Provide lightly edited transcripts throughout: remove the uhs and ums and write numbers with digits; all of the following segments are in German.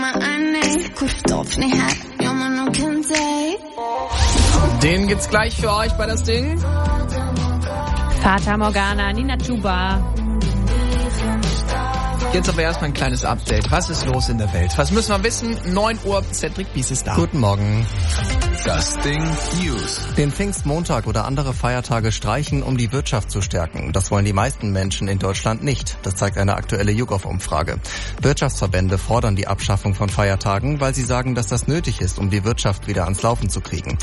Den gibt's gleich für euch bei das Ding. Fata Morgana, Nina Chuba. Jetzt aber erstmal ein kleines Update. Was ist los in der Welt? Was müssen wir wissen? 9 Uhr, Cedric Bies ist da. Guten Morgen. Das Ding News. Den Pfingstmontag oder andere Feiertage streichen, um die Wirtschaft zu stärken. Das wollen die meisten Menschen in Deutschland nicht. Das zeigt eine aktuelle YouGov-Umfrage. Wirtschaftsverbände fordern die Abschaffung von Feiertagen, weil sie sagen, dass das nötig ist, um die Wirtschaft wieder ans Laufen zu kriegen.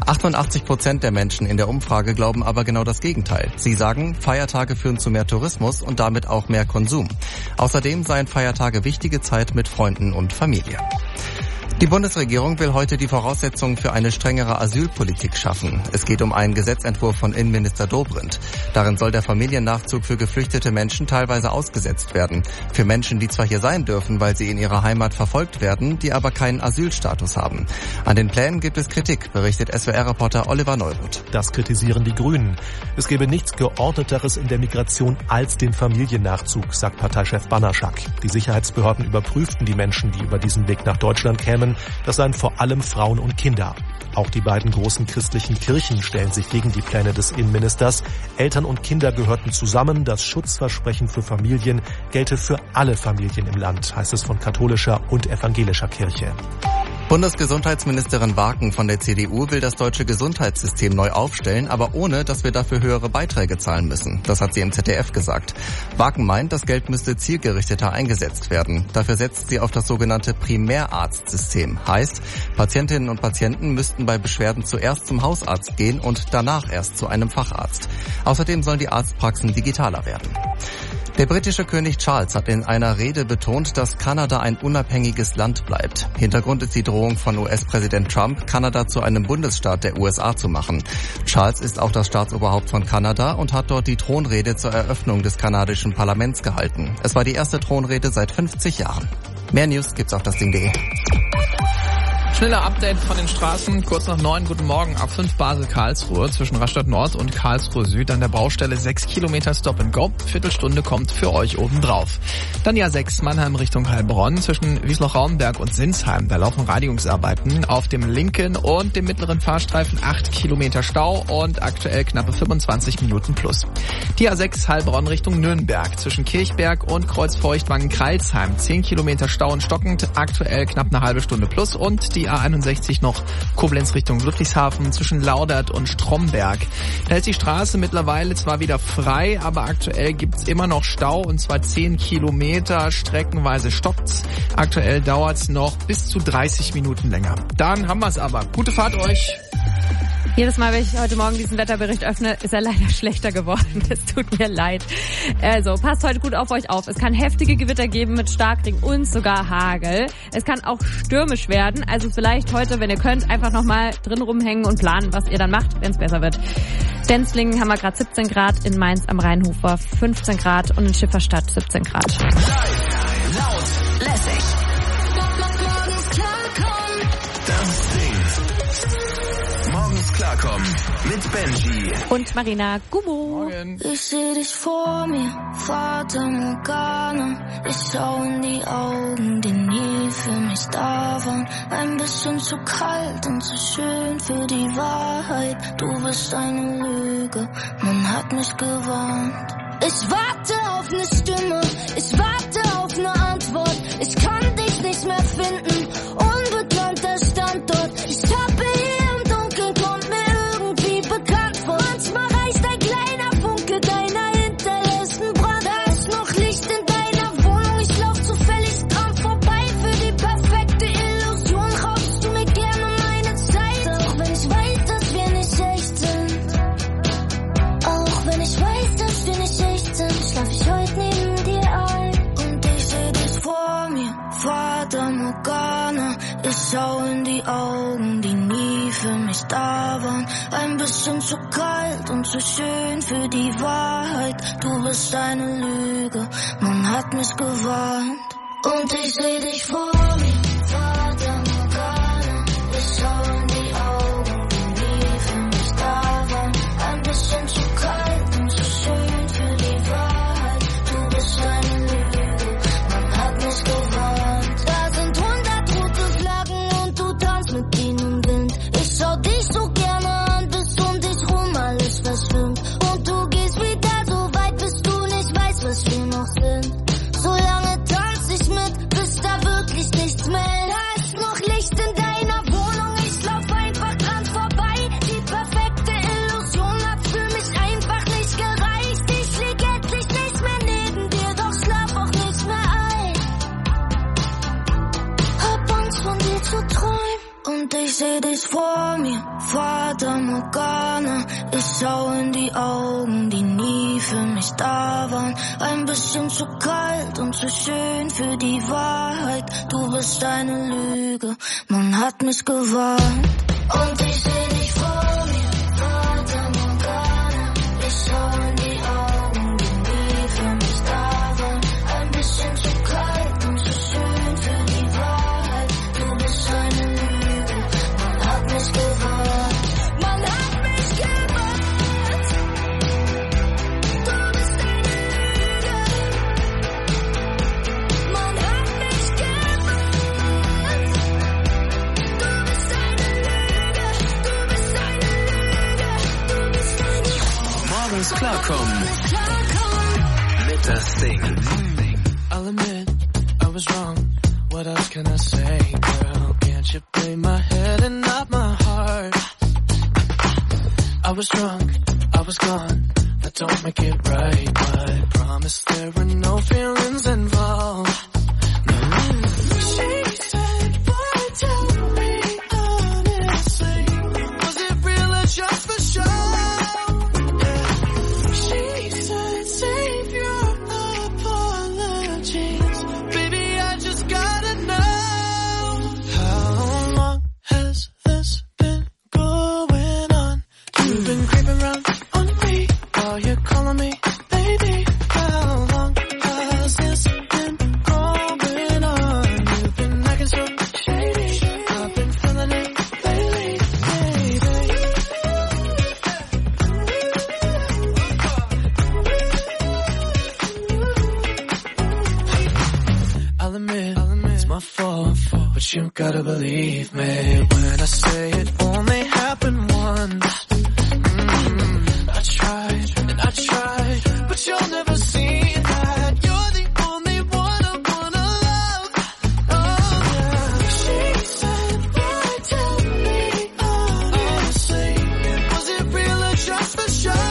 88% der Menschen in der Umfrage glauben aber genau das Gegenteil. Sie sagen, Feiertage führen zu mehr Tourismus und damit auch mehr Konsum. Außerdem seien Feiertage wichtige Zeit mit Freunden und Familie. Die Bundesregierung will heute die Voraussetzungen für eine strengere Asylpolitik schaffen. Es geht um einen Gesetzentwurf von Innenminister Dobrindt. Darin soll der Familiennachzug für geflüchtete Menschen teilweise ausgesetzt werden. Für Menschen, die zwar hier sein dürfen, weil sie in ihrer Heimat verfolgt werden, die aber keinen Asylstatus haben. An den Plänen gibt es Kritik, berichtet SWR-Reporter Oliver Neuroth. Das kritisieren die Grünen. Es gebe nichts Geordneteres in der Migration als den Familiennachzug, sagt Parteichef Banaschak. Die Sicherheitsbehörden überprüften die Menschen, die über diesen Weg nach Deutschland kämen. Das seien vor allem Frauen und Kinder. Auch die beiden großen christlichen Kirchen stellen sich gegen die Pläne des Innenministers. Eltern und Kinder gehörten zusammen. Das Schutzversprechen für Familien gelte für alle Familien im Land, heißt es von katholischer und evangelischer Kirche. Bundesgesundheitsministerin Waken von der CDU will das deutsche Gesundheitssystem neu aufstellen, aber ohne, dass wir dafür höhere Beiträge zahlen müssen. Das hat sie im ZDF gesagt. Waken meint, das Geld müsste zielgerichteter eingesetzt werden. Dafür setzt sie auf das sogenannte Primärarztsystem. Heißt, Patientinnen und Patienten müssten bei Beschwerden zuerst zum Hausarzt gehen und danach erst zu einem Facharzt. Außerdem sollen die Arztpraxen digitaler werden. Der britische König Charles hat in einer Rede betont, dass Kanada ein unabhängiges Land bleibt. Hintergrund ist die Drohung von US-Präsident Trump, Kanada zu einem Bundesstaat der USA zu machen. Charles ist auch das Staatsoberhaupt von Kanada und hat dort die Thronrede zur Eröffnung des kanadischen Parlaments gehalten. Es war die erste Thronrede seit 50 Jahren. Mehr News gibt's auf dasding.de. Schneller Update von den Straßen, kurz nach 9, guten Morgen, A5 Basel-Karlsruhe zwischen Rastatt Nord und Karlsruhe Süd an der Baustelle 6 Kilometer Stop and Go, Viertelstunde kommt für euch oben drauf. Dann die A6 Mannheim Richtung Heilbronn zwischen Wiesloch-Raumberg und Sinsheim, da laufen Reinigungsarbeiten auf dem linken und dem mittleren Fahrstreifen 8 Kilometer Stau und aktuell knappe 25 Minuten plus. Die A6 Heilbronn Richtung Nürnberg zwischen Kirchberg und Kreuzfeuchtwangen-Kreilsheim 10 Kilometer Stau und stockend, aktuell knapp eine halbe Stunde plus und die A61 noch Koblenz Richtung Ludwigshafen zwischen Laudert und Stromberg. Da ist die Straße mittlerweile zwar wieder frei, aber aktuell gibt's immer noch Stau und zwar 10 Kilometer, streckenweise stopпт's. Aktuell dauert's noch bis zu 30 Minuten länger. Dann haben wir's aber. Gute Fahrt euch! Jedes Mal, wenn ich heute Morgen diesen Wetterbericht öffne, ist er leider schlechter geworden. Es tut mir leid. Also, passt heute gut auf euch auf. Es kann heftige Gewitter geben mit Starkregen und sogar Hagel. Es kann auch stürmisch werden. Also vielleicht heute, wenn ihr könnt, einfach nochmal drin rumhängen und planen, was ihr dann macht, wenn es besser wird. Denzlingen haben wir gerade 17 Grad, in Mainz am Rheinhufer 15 Grad und in Schifferstadt 17 Grad. Laut, lässig. Morgens klarkommen mit Benji und Marina. Gummo. Morgen. Ich seh dich vor mir, Fata Morgana. Ich schau in die Augen, die nie für mich da waren. Ein bisschen zu kalt und zu schön für die Wahrheit. Du bist eine Lüge, man hat mich gewarnt. Ich warte auf eine Stimme, ich warte auf eine Antwort. Ich kann dich nicht mehr finden, unbekannter Standort. Ich tappe hier im Dunkeln, kommt mir irgendwie bekannt vor. Manchmal reicht ein kleiner Funke deiner hinterlässten Brand. Da ist noch Licht in deiner Wohnung, ich lauf zufällig dran vorbei. Für die perfekte Illusion raubst du mir gerne meine Zeit. Auch wenn ich weiß, dass wir nicht echt sind. Auch wenn ich weiß, dass wir nicht echt sind, schlaf ich heute neben dir ein. Und ich seh dich vor mir, Fata Morgana. Ich schau in die Augen, die nie für mich da waren. Ein bisschen zu kalt und zu schön für die Wahrheit. Du bist eine Lüge, man hat mich gewarnt. Und ich seh dich vor mir, Fata Morgana. Ich schau in die Augen, die nie für mich da waren. Ein bisschen zu kalt und zu schön für die Wahrheit. Du bist eine Lüge, man hat mich gewarnt. Da sind 100 zu träumen. Und ich seh dich vor mir, Fata Morgana. Ich schau in die Augen, die nie für mich da waren. Ein bisschen zu kalt und zu schön für die Wahrheit. Du bist eine Lüge, man hat mich gewarnt. Und ich seh dich vor mir, Fata Morgana. Ich schau in die Augen, die nie für mich da waren. Ein bisschen zu kalt und zu schön für die Wahrheit. Du bist eine Lüge. Man hat mich gewarnt. Du bist eine Lüge. Man hat mich gewarnt. Du bist eine Lüge. Du bist eine Lüge. Du bist eine Lüge. Morgens klarkommen. Mit das Ding. I'll admit, I was wrong. What else can I say, girl? Can't you play my head and not my heart? I was drunk, I was gone. That don't make it right, but promise there were no feelings involved. No. She said, boy, tell me honestly, was it real or just for show? Yeah. She said, save your apologies. Baby, I just gotta know. How long has this been going on? You've been creeping around on me while you're calling me baby. How long has this been going on? You've been acting so shady. I've been feeling it lately, baby. I'll admit, it's my fault, but you gotta believe me when I say it only happened once. I tried, and I tried, but you'll never see that. You're the only one I wanna love. Oh, yeah. She said, boy, tell me honestly, was it real or just for show?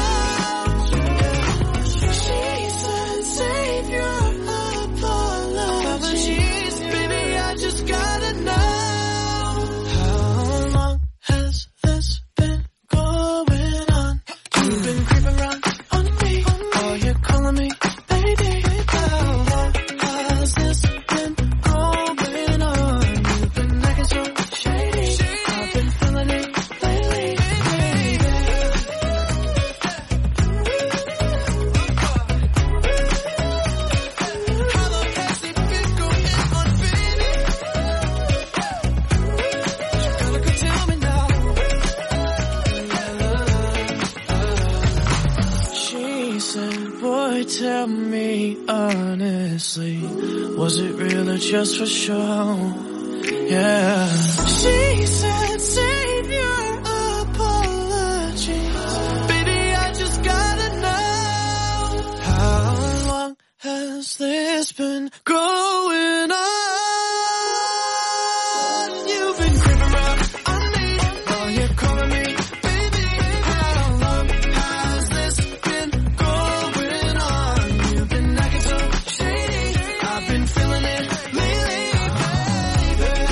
She said, save your apologies. Baby, I just gotta know. How long has this been going on? You've been creeping around on me while you're calling me baby. How long has this been going on? You've been acting so shady. I've been feeling it lately, baby. How long has it been going on, baby? You gotta go tell me now. She said, boy, tell me honestly, was it real or just for show? Yeah. She said, save your apologies. Baby, I just gotta know. How long has this been going on? You've been creeping around on me while you're calling me baby. How long has this been going on? You've been acting so shady. I've been feeling it lately, baby.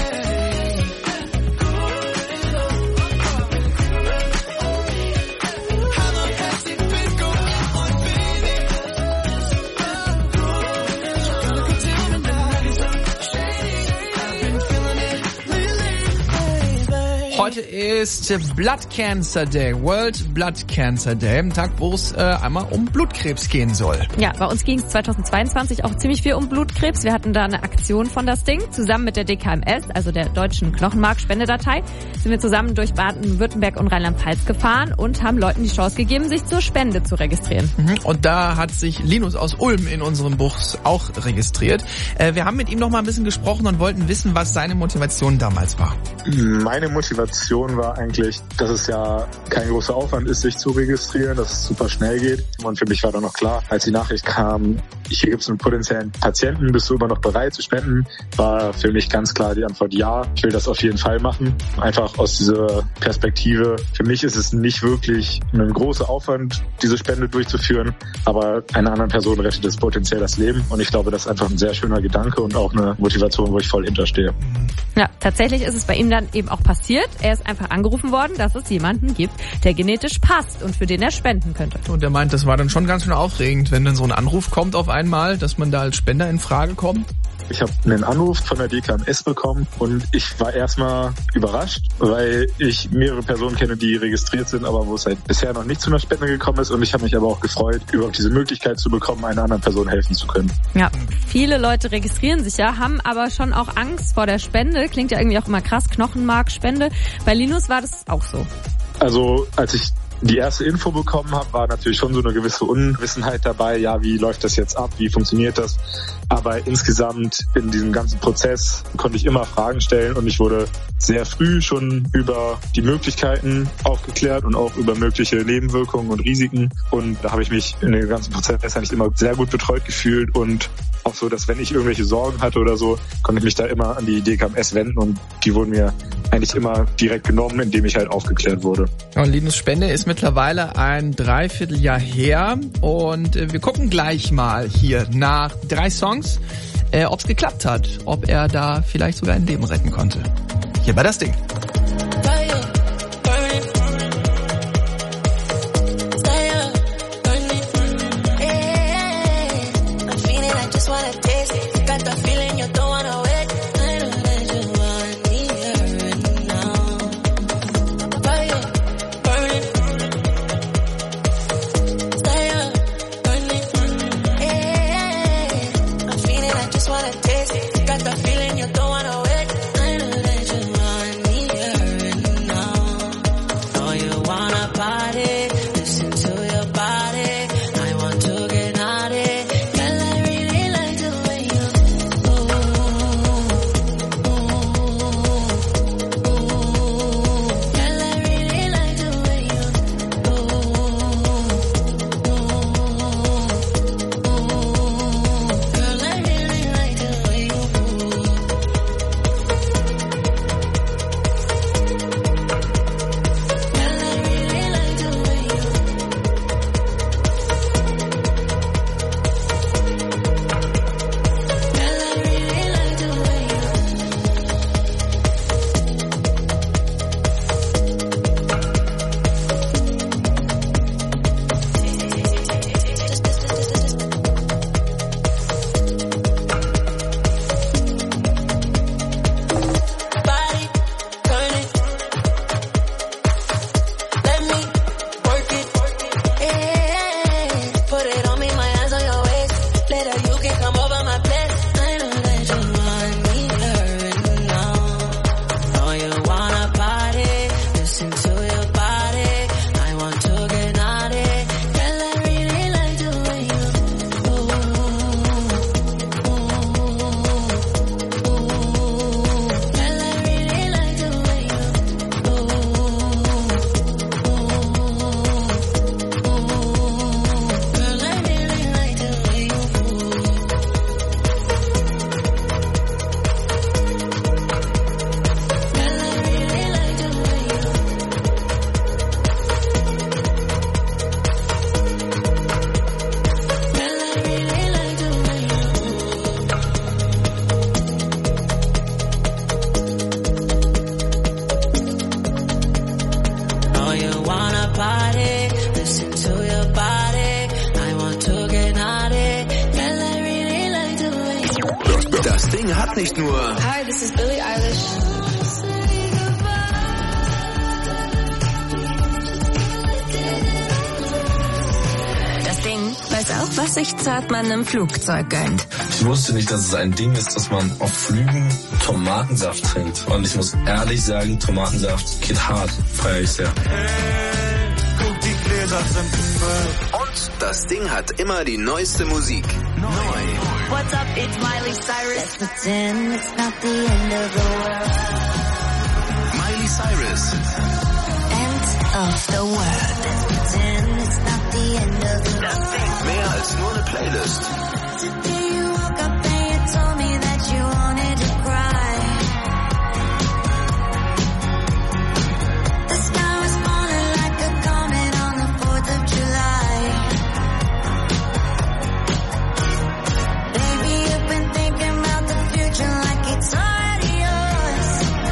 How long has it been going on, baby? Gotta go tell me now. Shady. I've been feeling it lately, baby. Heute ist Blood Cancer Day, World Blood Cancer Day, ein Tag, wo es einmal um Blutkrebs gehen soll. Ja, bei uns ging es 2022 auch ziemlich viel um Blutkrebs. Wir hatten da eine Aktion von das Ding. Zusammen mit der DKMS, also der Deutschen Knochenmarkspendedatei, sind wir zusammen durch Baden-Württemberg und Rheinland-Pfalz gefahren und haben Leuten die Chance gegeben, sich zur Spende zu registrieren. Und da hat sich Linus aus Ulm in unserem Buch auch registriert. Wir haben mit ihm noch mal ein bisschen gesprochen und wollten wissen, was seine Motivation damals war. Meine Motivation Motivation war eigentlich, dass es ja kein großer Aufwand ist, sich zu registrieren, dass es super schnell geht. Und für mich war dann noch klar, als die Nachricht kam, hier gibt es einen potenziellen Patienten, bist du immer noch bereit zu spenden, war für mich ganz klar die Antwort ja. Ich will das auf jeden Fall machen. Einfach aus dieser Perspektive. Für mich ist es nicht wirklich ein großer Aufwand, diese Spende durchzuführen, aber einer anderen Person rettet es potenziell das Leben. Und ich glaube, das ist einfach ein sehr schöner Gedanke und auch eine Motivation, wo ich voll hinterstehe. Ja, tatsächlich ist es bei ihm dann eben auch passiert. Er ist einfach angerufen worden, dass es jemanden gibt, der genetisch passt und für den er spenden könnte. Und er meint, das war dann schon ganz schön aufregend, wenn dann so ein Anruf kommt auf einmal, dass man da als Spender in Frage kommt. Ich habe einen Anruf von der DKMS bekommen und ich war erstmal überrascht, weil ich mehrere Personen kenne, die registriert sind, aber wo es halt bisher noch nicht zu einer Spende gekommen ist. Und ich habe mich aber auch gefreut, überhaupt diese Möglichkeit zu bekommen, einer anderen Person helfen zu können. Ja, viele Leute registrieren sich ja, haben aber schon auch Angst vor der Spende. Klingt ja irgendwie auch immer krass, Knochenmarkspende. Bei Linus war das auch so. Also als ich die erste Info bekommen habe, war natürlich schon so eine gewisse Unwissenheit dabei. Ja, wie läuft das jetzt ab? Wie funktioniert das? Aber insgesamt in diesem ganzen Prozess konnte ich immer Fragen stellen und ich wurde sehr früh schon über die Möglichkeiten aufgeklärt und auch über mögliche Nebenwirkungen und Risiken. Und da habe ich mich in dem ganzen Prozess eigentlich immer sehr gut betreut gefühlt und auch so, dass wenn ich irgendwelche Sorgen hatte oder so, konnte ich mich da immer an die DKMS wenden und die wurden mir eigentlich immer direkt genommen, indem ich halt aufgeklärt wurde. Und Linus Spende ist mittlerweile ein Dreivierteljahr her und wir gucken gleich mal hier nach 3 Songs, ob es geklappt hat, ob er da vielleicht sogar ein Leben retten konnte. Hier bei Das Ding. Das Ding hat nicht nur Hi, this is Billie Eilish. Das Ding weiß auch, was sich Zartmann im Flugzeug gönnt. Ich wusste nicht, dass es ein Ding ist, dass man auf Flügen Tomatensaft trinkt. Und ich muss ehrlich sagen, Tomatensaft geht hart. Feier ich sehr. Guck, die Gläser sind Müll. Und das Ding hat immer die neueste Musik. Neu. What's up, it's Miley Cyrus. Let's pretend it's not the end of the world. Miley Cyrus. ist End of the world. Let's pretend it's not the end of the world. Das Ding. Mehr als nur eine Playlist. Today you woke up and you told me that you wanted to cry. The sky was falling like a comet on the 4th of July. Baby, you've been thinking about the future like it's already yours.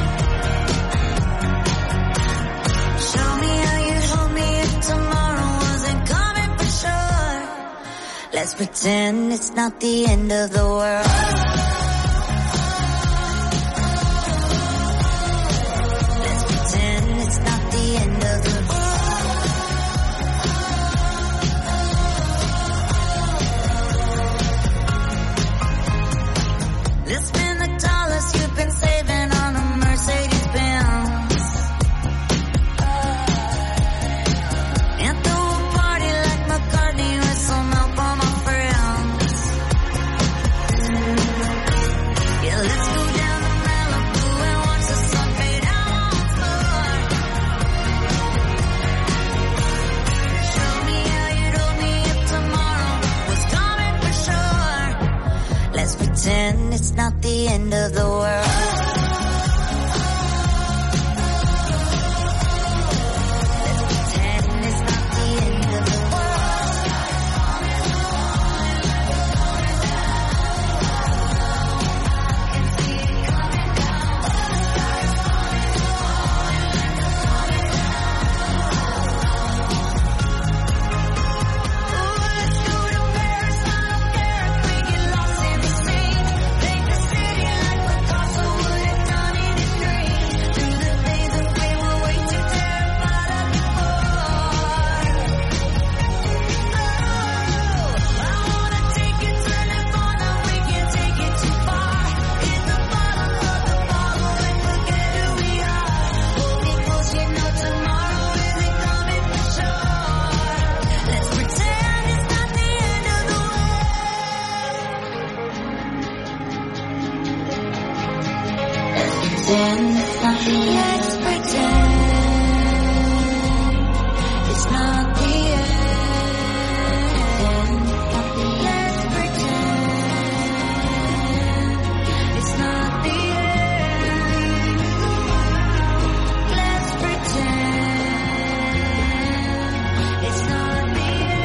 Show me how you'd hold me if tomorrow wasn't coming for sure. Let's pretend it's not the end of the world. Let's pretend it's not the end of the world. Let's spend the dollars you've been saving on a Mercedes-Benz. And throw a party like McCartney with some help on my friends. Yeah, let's go down to Malibu and watch the sun fade out once more. Show me how you'd hold me if tomorrow was coming for sure. Let's pretend it's not the end of the world. Let's pretend it's not the end of the world. Let's go to Paris, I don't care if we get lost in the sea. Paint the city like Picasso would have done in his dream. Through the days that we were way too terrified of before. I wanna take you to Nirvana, we can take it too far. Hit the bottom of the bottle and forget who we are. Hold me close, you know tomorrow isn't coming for sure. Let's pretend it's not the end of the world. Let's pretend it's not the end. Let's pretend it's not the end. Let's pretend it's not the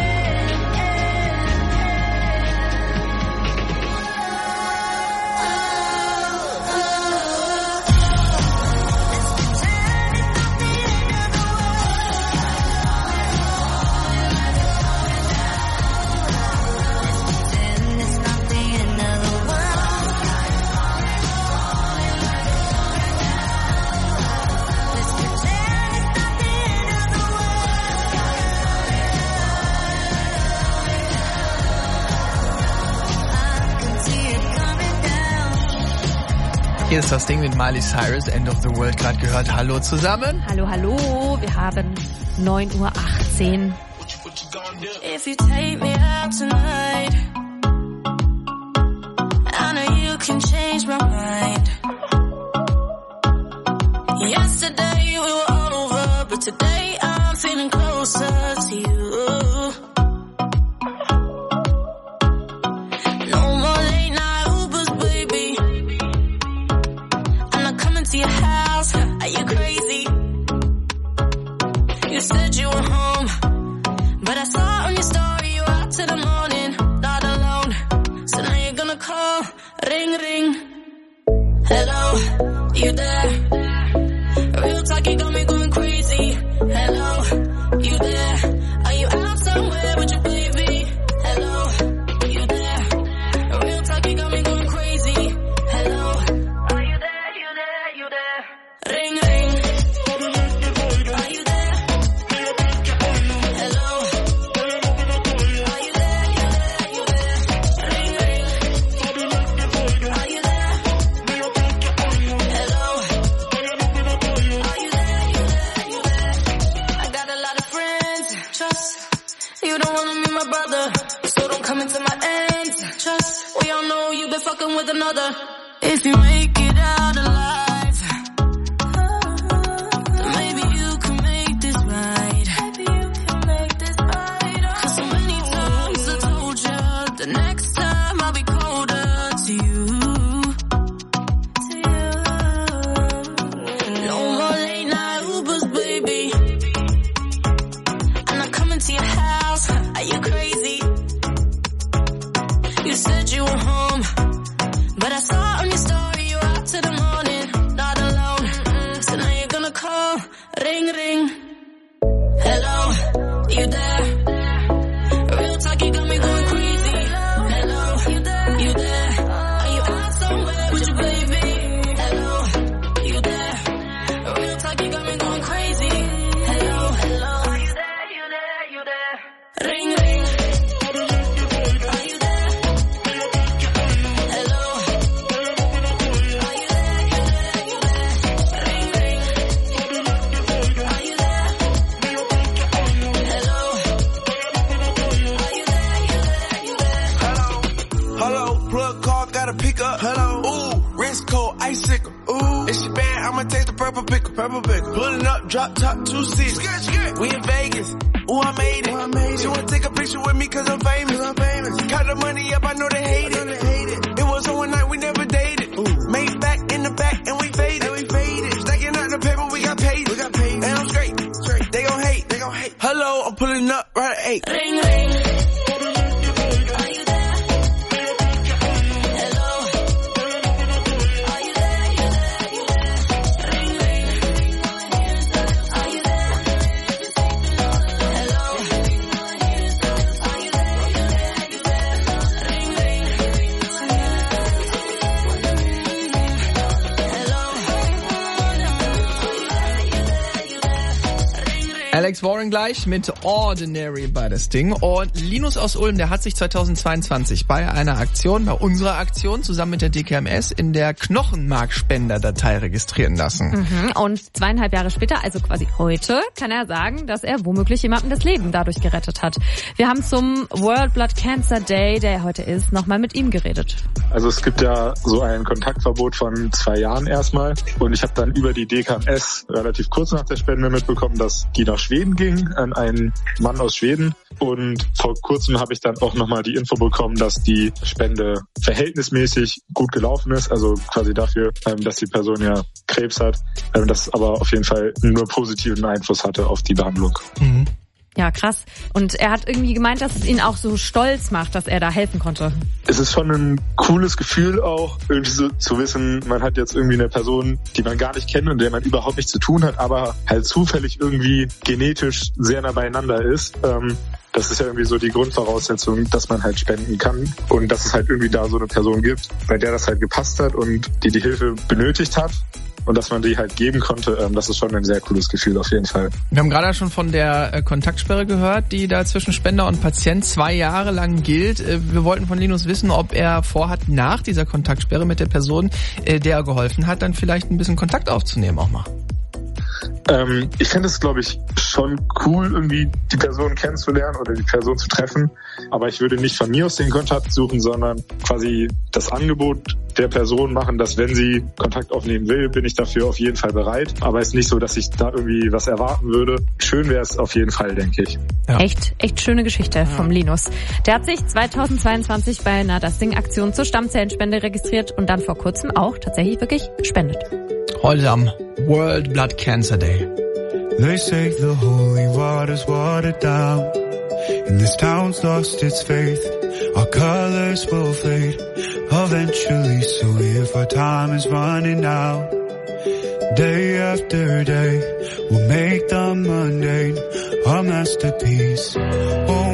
Hier ist das Ding mit Miley Cyrus, End of the World, gerade gehört. Hallo zusammen. Hallo, hallo. Wir haben 9:18 Uhr. If you take me out tonight, I know you can change my mind. Yesterday we were over, but today I'm feeling closer to you. No more late night Ubers, baby. I'm not coming to your house. Are you crazy? You said you were home, but I saw on your story you out till the morning, not alone. So now you're gonna call, ring, ring. Hello, you there? Real talk, you got me going crazy. Hello, you there? Are you out somewhere with your baby? Hello, you there? Real talk, you got me going crazy. Hello, are you there? You there? You there? Ring, ring. Are you there? Hello, are you there? You there? You there? Ring, ring. Are you there? Hello. Are you there? You there? You there? I got a lot of friends. Trust. You don't wanna meet my brother, so don't come into my ends. Trust. We all know you've been fucking with another. If you make it out alive, Ooh, if she bad, I'ma taste the purple pickle. Pulling up, drop top, 2-6. We in Vegas. Ooh, I made it. She wanna take a picture with me cause I'm famous. Count the money up, I know they hate it. It was on one night, we never dated. Ooh. Made back in the back and we faded. Stacking out the paper, we got paid. And I'm straight. They gon' hate. Hello, I'm pulling up right at 8. Ring, ring. Alex Warren gleich mit Ordinary bei das Ding. Und Linus aus Ulm, der hat sich 2022 bei einer Aktion, bei unserer Aktion zusammen mit der DKMS in der Knochenmarkspenderdatei registrieren lassen. Und 2,5 Jahre später, also quasi heute, kann er sagen, dass er womöglich jemandem das Leben dadurch gerettet hat. Wir haben zum World Blood Cancer Day, der heute ist, nochmal mit ihm geredet. Also es gibt ja so ein Kontaktverbot von 2 Jahren erstmal. Und ich habe dann über die DKMS relativ kurz nach der Spende mitbekommen, dass die nach Schweden ging, an einen Mann aus Schweden. Und vor kurzem habe ich dann auch nochmal die Info bekommen, dass die Spende verhältnismäßig gut gelaufen ist. Also quasi dafür, dass die Person ja Krebs hat, das aber auf jeden Fall nur positiven Einfluss hatte auf die Behandlung. Ja, krass. Und er hat irgendwie gemeint, dass es ihn auch so stolz macht, dass er da helfen konnte. Es ist schon ein cooles Gefühl auch, irgendwie so zu wissen, man hat jetzt irgendwie eine Person, die man gar nicht kennt und der man überhaupt nichts zu tun hat, aber halt zufällig irgendwie genetisch sehr nah beieinander ist. Das ist ja irgendwie so die Grundvoraussetzung, dass man halt spenden kann und dass es halt irgendwie da so eine Person gibt, bei der das halt gepasst hat und die Hilfe benötigt hat. Und dass man die halt geben konnte, das ist schon ein sehr cooles Gefühl auf jeden Fall. Wir haben gerade schon von der Kontaktsperre gehört, die da zwischen Spender und Patient 2 Jahre lang gilt. Wir wollten von Linus wissen, ob er vorhat, nach dieser Kontaktsperre mit der Person, der er geholfen hat, dann vielleicht ein bisschen Kontakt aufzunehmen auch mal. Ich finde es, glaube ich, schon cool, irgendwie die Person kennenzulernen oder die Person zu treffen. Aber ich würde nicht von mir aus den Kontakt suchen, sondern quasi das Angebot der Person machen, dass wenn sie Kontakt aufnehmen will, bin ich dafür auf jeden Fall bereit. Aber es ist nicht so, dass ich da irgendwie was erwarten würde. Schön wäre es auf jeden Fall, denke ich. Ja. Echt schöne Geschichte vom Linus. Der hat sich 2022 bei einer Das-Ding-Aktion zur Stammzellenspende registriert und dann vor kurzem auch tatsächlich wirklich gespendet. Heute am World Blood Cancer Day. They say the holy water's watered down, and this town's lost its faith. Our colors will fade eventually, so if our time is running out, day after day, we'll make the mundane our masterpiece. Oh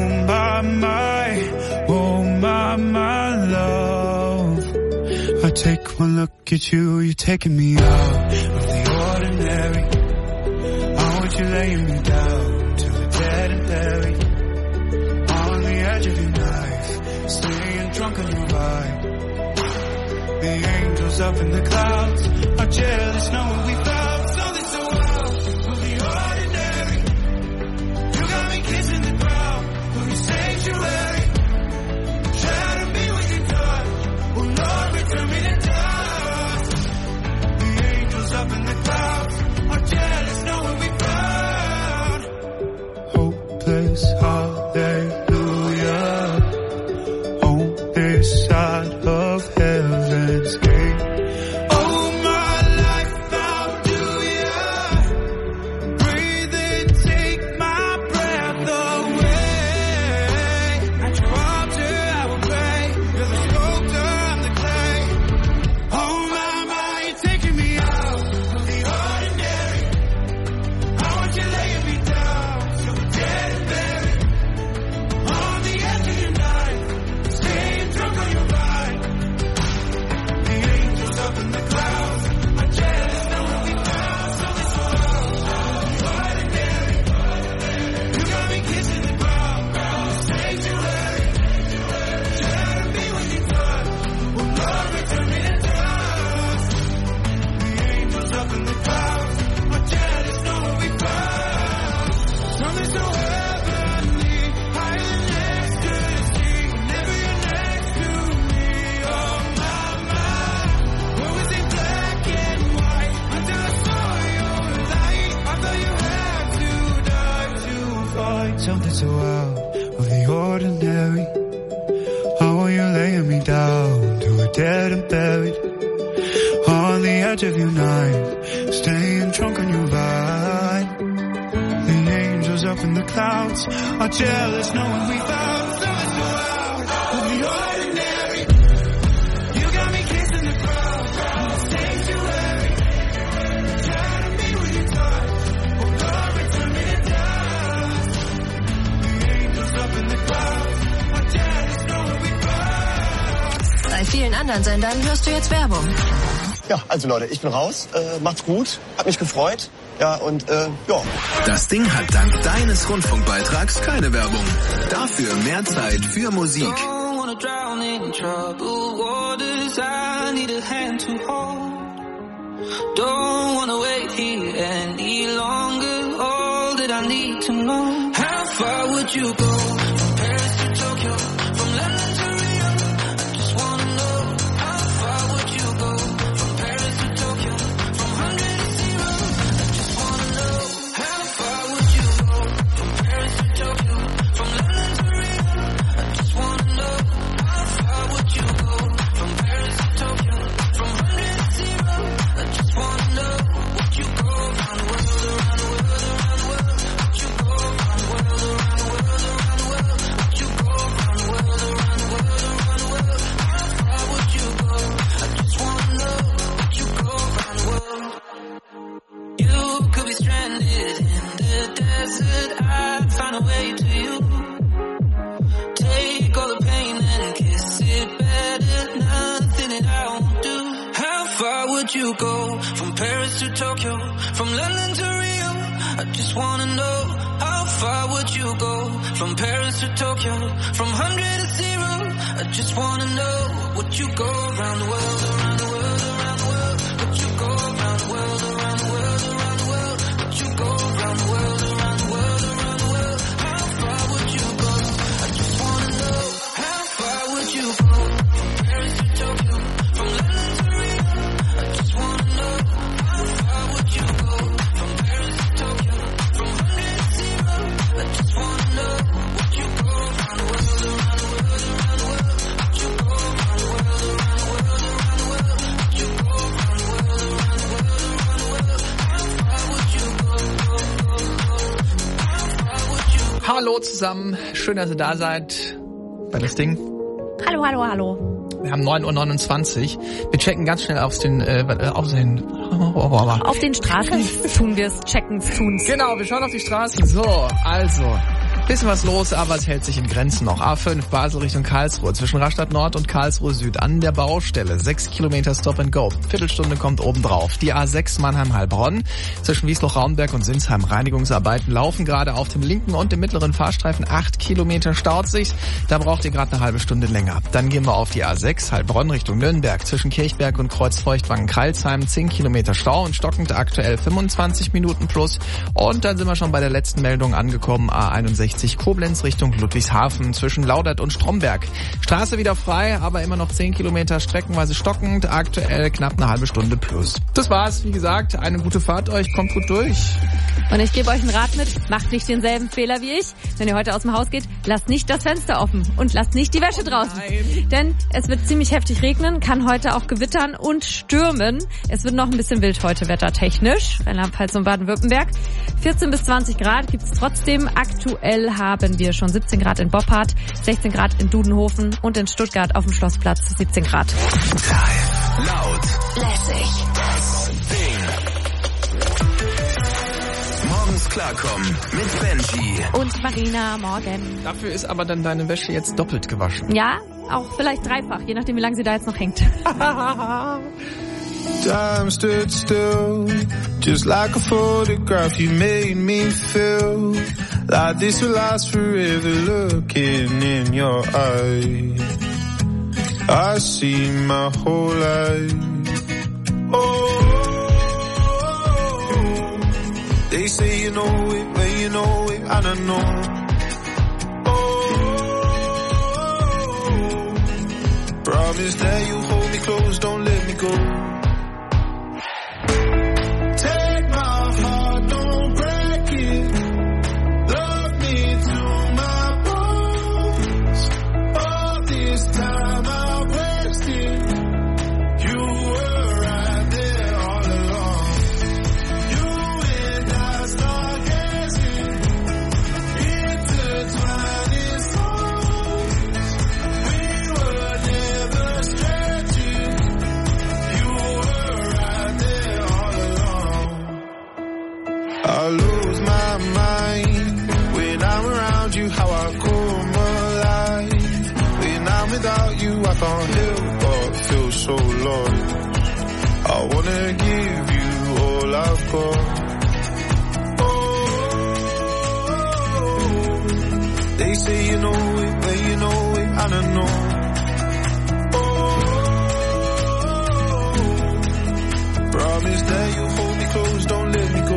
my love, I take one look at you, you're taking me out of the ordinary. I want you laying me down to the dead and buried, on the edge of your knife, staying drunk on your vibe. The angels up in the clouds are jealous, know what we found. Something so wild of the ordinary. You got me kissing the ground of your sanctuary. Try to be with your touch. Oh Lord, return me to dust. The angels up in the clouds are jealous, know what we found. Hopeless hallelujah on this side of heaven's gate. Oh, my life so out of the ordinary. How are you laying me down to a dead and buried? On the edge of your knife, staying drunk on your vine. The angels up in the clouds are jealous knowing we found something so out of the ordinary. You got me kissing the crowd on the sanctuary. Trying to be what you thought, oh Lord, return me to dust. The angels up in the clouds are jealous knowing we found. Bei vielen anderen Sendern hörst du jetzt Werbung. Ja, also Leute, ich bin raus. Macht's gut. Hat mich gefreut. Ja, und ja. Das Ding hat dank deines Rundfunkbeitrags keine Werbung. Dafür mehr Zeit für Musik. Don't wanna drown in troubled waters. I need a hand to hold. Don't wanna wait here any longer. All that I need to know. How far would you go? From Paris to Tokyo, from London to Rio. I just wanna know. How far would you go? From Paris to Tokyo, from 100 to 0. I just wanna know. How far would you go? From Paris to Tokyo, from London to Rio. I just wanna know. How far would you go? From Paris to Tokyo, from 100 to 0. I just wanna know. Would you go around the world, around the world, around the world? Would you go around the world, around the world, around the world? Would you go around the world, around the world, around the world? How far would you go? I just wanna know. Would you go around the world? You could be stranded in the desert. I'd find a way to you. Take all the pain and kiss it better. Nothing that I won't do. How far would you go? From Paris to Tokyo, from London to Rio. I just wanna know. How far would you go? From Paris to Tokyo, from 100 to 0. I just wanna know. Would you go around the world, around the world, around the world? Would you go around the world, around the world, around the world? Would you go around the world, around the world, around the world? How far would you go? I just wanna know. How far would you go? From Paris to Tokyo, from London to Rio. I just wanna know. How far would you go? From Paris to Tokyo, from 100 to 0. I just wanna know. Would you go around the world, around the world, around the world? Would you go around the world, around the world, around the world? Would you go around the world, around the world, around the world? How far would you go? How far would you go? Hallo zusammen, schön, dass ihr da seid bei das Ding. Hallo, hallo, hallo. Wir haben 9:29 Uhr. Wir checken ganz schnell auf den Straßen tun wir es, checken's, tun's. Genau, wir schauen auf die Straßen. So, also, bisschen was los, aber es hält sich in Grenzen noch. A5 Basel Richtung Karlsruhe, zwischen Rastatt Nord und Karlsruhe Süd an der Baustelle. 6 Kilometer Stop and Go. Viertelstunde kommt obendrauf. Die A6 Mannheim-Heilbronn, zwischen Wiesloch-Raunberg und Sinsheim. Reinigungsarbeiten laufen gerade auf dem linken und dem mittleren Fahrstreifen. 8 Kilometer staut sich. Da braucht ihr gerade eine halbe Stunde länger. Dann gehen wir auf die A6 Heilbronn Richtung Nürnberg, zwischen Kirchberg und Kreuzfeuchtwangen-Kreilsheim. 10 Kilometer Stau und stockend aktuell 25 Minuten plus. Und dann sind wir schon bei der letzten Meldung angekommen. A61 Koblenz Richtung Ludwigshafen, zwischen Laudert und Stromberg. Straße wieder frei, aber immer noch 10 Kilometer streckenweise stockend, aktuell knapp eine halbe Stunde plus. Das war's, wie gesagt, eine gute Fahrt euch, kommt gut durch. Und ich gebe euch einen Rat mit, macht nicht denselben Fehler wie ich. Wenn ihr heute aus dem Haus geht, lasst nicht das Fenster offen und lasst nicht die Wäsche draußen. Nein. Denn es wird ziemlich heftig regnen, kann heute auch gewittern und stürmen. Es wird noch ein bisschen wild heute wettertechnisch, Rheinland-Pfalz und Baden-Württemberg. 14 bis 20 Grad gibt's trotzdem. Aktuell haben wir schon 17 Grad in Boppard, 16 Grad in Dudenhofen und in Stuttgart auf dem Schlossplatz 17 Grad. Laut, lässig. Das Ding. Morgens klarkommen mit Benji und Marina, morgen. Dafür ist aber dann deine Wäsche jetzt doppelt gewaschen. Ja, auch vielleicht dreifach, je nachdem wie lange sie da jetzt noch hängt. Time stood still, just like a photograph. You made me feel like this will last forever. Looking in your eyes, I see my whole life. Oh, they say you know it, but you know it, and I know. Oh, promise that you hold me close, don't let me go. Take my heart, don't break it. Love me too much. I lose my mind when I'm around you, how I come alive. When I'm without you, I can't help but feel so lost. I wanna give you all I've got. They say you know it, but you know it, I don't know. Promise that you'll hold me close, don't let me go.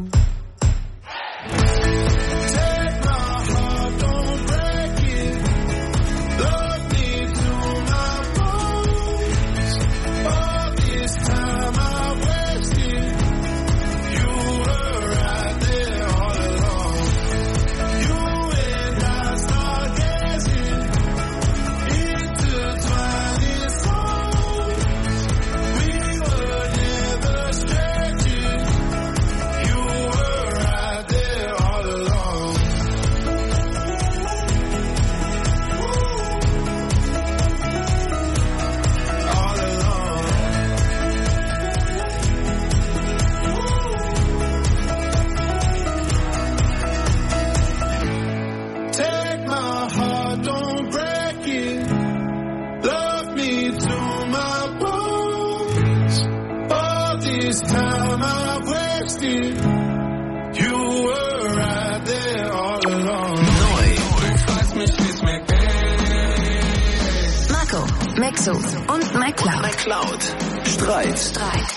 Take my heart, don't break it. Love me to my bones. All this time I wasted. You were right there all along. You and I start dancing, intertwining songs. We were never strangers. You were right there all along. All along. Take my heart, don't break it. Love me to my bones. All this time I wasted. You were right there all along. Marco, Mexo und McCloud. McCloud. Streit.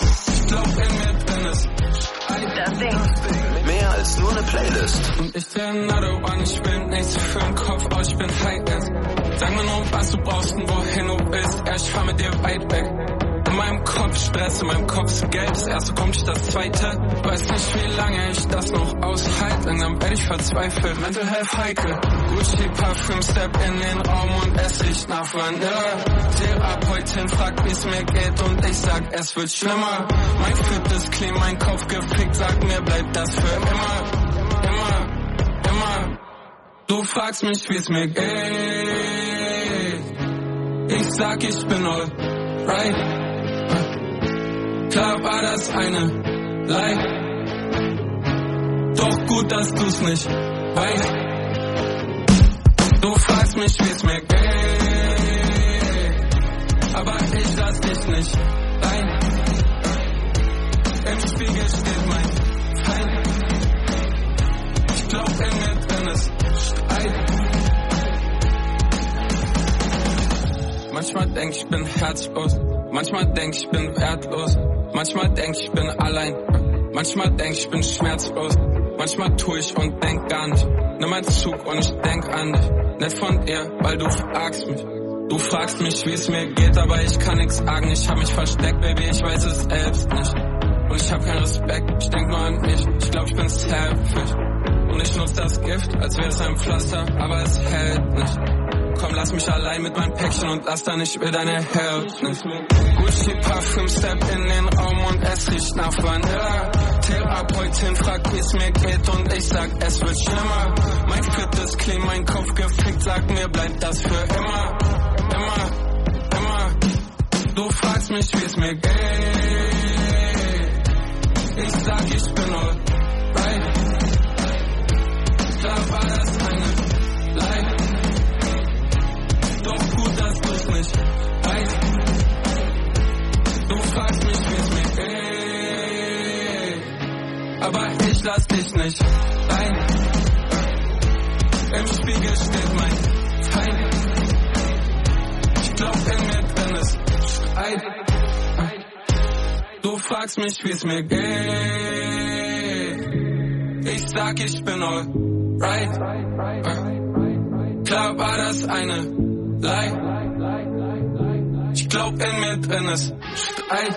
Das Ding. Mehr als nur eine Playlist. Und ich bin another one, ich bin nichts für den Kopf, aber ich bin high-end. Sag mir nur, was du brauchst und wohin du willst, ja, ich fahr mit dir weit weg. In meinem Kopf Stress, in meinem Kopf ist Geld, das erste kommt nicht das zweite. Weiß nicht, wie lange ich das noch aushalte, langsam werde ich verzweifelt. Mental Health heikel, Gucci Parfüm, Step in den Raum und es riecht nach Vanille. Therapeutin fragt, wie's mir geht und ich sag, es wird schlimmer. Mein Fit ist clean, mein Kopf gefickt, sag mir, bleibt das für immer. Immer. Du fragst mich, wie's mir geht. Ich sag, ich bin alright. Klar war das eine Lie. Doch gut, dass du's nicht weißt. Du fragst mich, wie's mir geht. Aber ich lass dich nicht rein. Im Spiegel steht mein Feind. Ich glaub, in mir drin ist Streit. Manchmal denk ich bin herzlos. Manchmal denk ich bin wertlos. Manchmal denk ich bin allein. Manchmal denk ich bin schmerzlos. Manchmal tu ich und denk gar nicht. Nimm einen Zug und ich denk an dich. Nicht von dir, weil du fragst mich. Du fragst mich, wie es mir geht, aber ich kann nix sagen. Ich hab mich versteckt, Baby, ich weiß es selbst nicht. Und ich hab keinen Respekt, ich denk nur an mich. Ich glaub, ich bin selfish. Und ich nutz das Gift, als wäre es ein Pflaster, aber es hält nicht. Komm, lass mich allein mit meinem Päckchen und lass dann, ich will deine Hilfe nicht. Gucci Parfüm, Step in den Raum und es riecht nach Vanille. Therapeutin fragt, wie's mir geht und ich sag, es wird schlimmer. Mein Fit ist clean, mein Kopf gefickt, sag mir, bleibt das für immer. Du fragst mich, wie's mir geht. Ich sag, ich bin alright. Klar war das eine Lie. Doch gut, dass du's nicht weißt. Du fragst mich, wie's mir geht. Aber ich lass dich nicht rein. Im Spiegel steht mein Feind. Ich glaub, in mir drin ist Streit. Du fragst mich, wie's mir geht. Ich sag, ich bin alright. Klar war das eine Lie. Ich glaub, in mir drin ist Streit.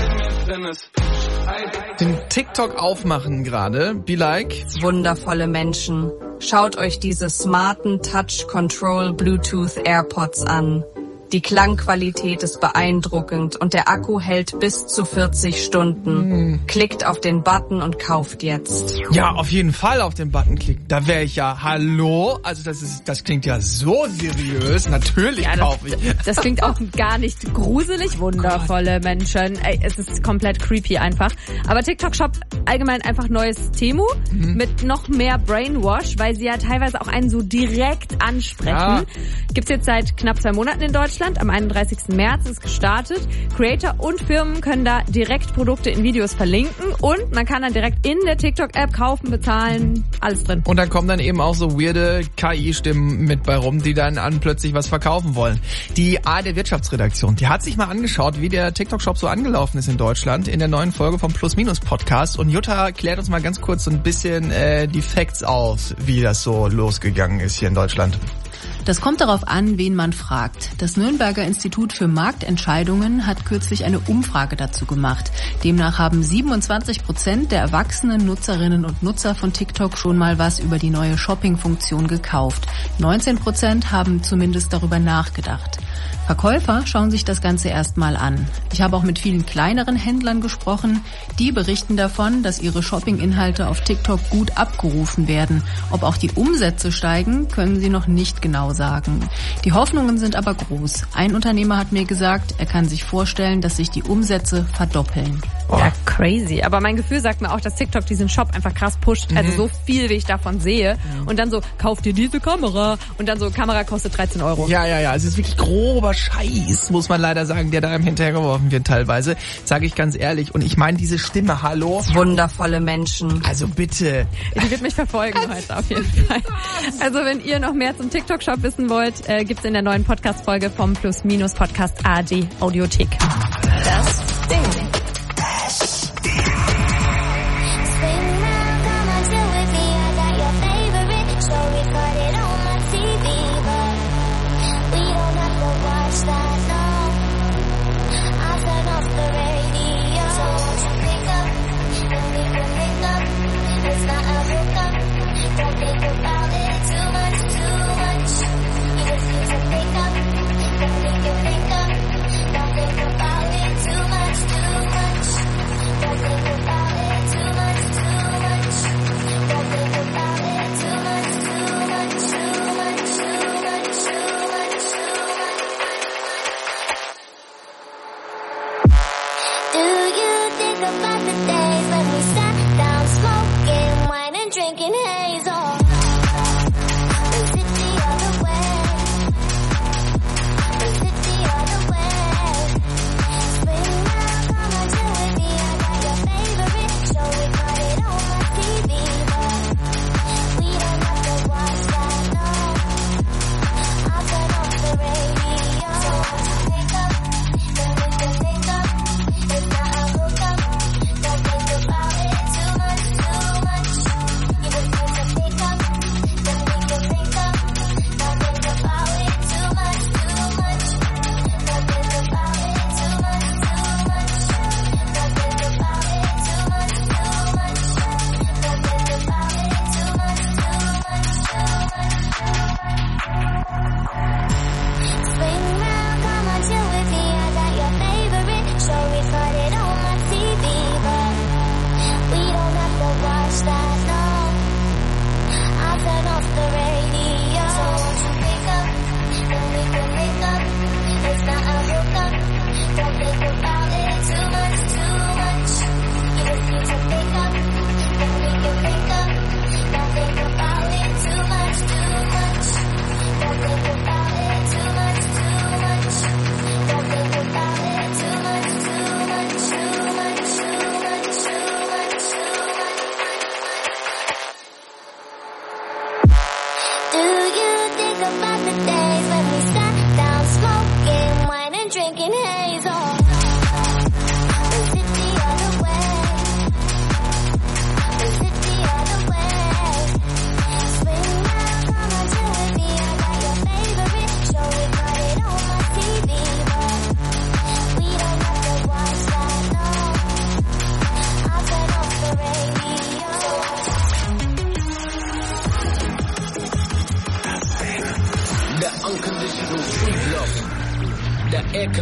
Den TikTok aufmachen gerade. Be like. Wundervolle Menschen. Schaut euch diese smarten Touch Control Bluetooth AirPods an. Die Klangqualität ist beeindruckend und der Akku hält bis zu 40 Stunden. Klickt auf den Button und kauft jetzt. Ja, auf jeden Fall auf den Button klicken. Da wäre ich ja, hallo? Also das klingt ja so seriös. Natürlich kaufe ich. Das klingt auch gar nicht gruselig. Wundervolle Menschen. Ey, es ist komplett creepy einfach. Aber TikTok Shop allgemein einfach neues Temu mit noch mehr Brainwash, weil sie ja teilweise auch einen so direkt ansprechen. Ja. Gibt's jetzt seit knapp 2 Monaten in Deutschland. Am 31. März ist gestartet. Creator und Firmen können da direkt Produkte in Videos verlinken und man kann dann direkt in der TikTok-App kaufen, bezahlen, alles drin. Und dann kommen dann eben auch so weirde KI-Stimmen mit bei rum, die dann plötzlich was verkaufen wollen. Die ARD Wirtschaftsredaktion, die hat sich mal angeschaut, wie der TikTok-Shop so angelaufen ist in Deutschland in der neuen Folge vom Plus-Minus-Podcast. Und Jutta klärt uns mal ganz kurz so ein bisschen die Facts auf, wie das so losgegangen ist hier in Deutschland. Das kommt darauf an, wen man fragt. Das Nürnberger Institut für Marktentscheidungen hat kürzlich eine Umfrage dazu gemacht. Demnach haben 27% der erwachsenen Nutzerinnen und Nutzer von TikTok schon mal was über die neue Shopping-Funktion gekauft. 19% haben zumindest darüber nachgedacht. Verkäufer schauen sich das Ganze erstmal an. Ich habe auch mit vielen kleineren Händlern gesprochen. Die berichten davon, dass ihre Shopping-Inhalte auf TikTok gut abgerufen werden. Ob auch die Umsätze steigen, können sie noch nicht genau sagen. Die Hoffnungen sind aber groß. Ein Unternehmer hat mir gesagt, er kann sich vorstellen, dass sich die Umsätze verdoppeln. Ja, crazy. Aber mein Gefühl sagt mir auch, dass TikTok diesen Shop einfach krass pusht. Also so viel, wie ich davon sehe. Und dann so, kauf dir diese Kamera. Und dann so, Kamera kostet 13 €. Ja. Es ist wirklich grober Scheiß, muss man leider sagen, der da im hinterhergeworfen wird teilweise. Sage ich ganz ehrlich. Und ich meine diese Stimme, hallo? Wundervolle Menschen. Also bitte. Die wird mich verfolgen heute auf jeden Fall. Also wenn ihr noch mehr zum TikTok-Shop wissen wollt, gibt's in der neuen Podcast-Folge vom Plus-Minus-Podcast ARD Audiothek. Das Ding.